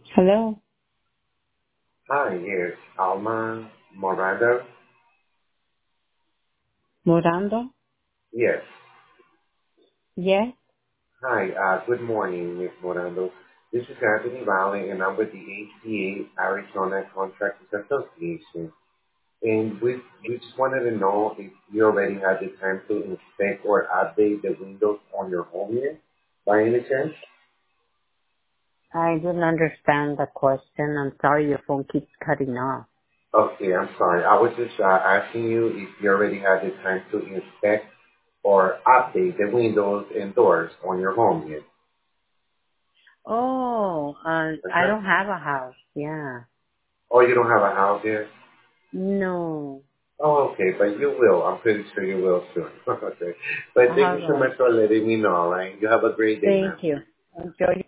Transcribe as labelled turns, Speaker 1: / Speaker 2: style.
Speaker 1: Hello,
Speaker 2: Hi, yes, Alma Morado.
Speaker 1: Morando?
Speaker 2: Yes.
Speaker 1: Yes,
Speaker 2: Hi, good morning, Ms. Morando. This is Anthony Valley, and I'm with the ACA Arizona Contractors Association. And we just wanted to know if you already had the time to inspect or update the windows on your home yet, by any chance?
Speaker 1: I didn't understand the question. I'm sorry, your phone keeps cutting off.
Speaker 2: Okay, I'm sorry. I was just asking you if you already had the time to inspect or update the windows and doors on your home yet.
Speaker 1: Oh, I
Speaker 2: Uh-huh.
Speaker 1: don't have a house. Yeah.
Speaker 2: Oh, you don't have a house yet?
Speaker 1: No.
Speaker 2: Oh, okay, but you will. I'm pretty sure you will soon. Okay. But thank
Speaker 1: All
Speaker 2: you so
Speaker 1: right.
Speaker 2: much for letting me know, all right? You have a great day,
Speaker 1: Thank
Speaker 2: man.
Speaker 1: you. Enjoy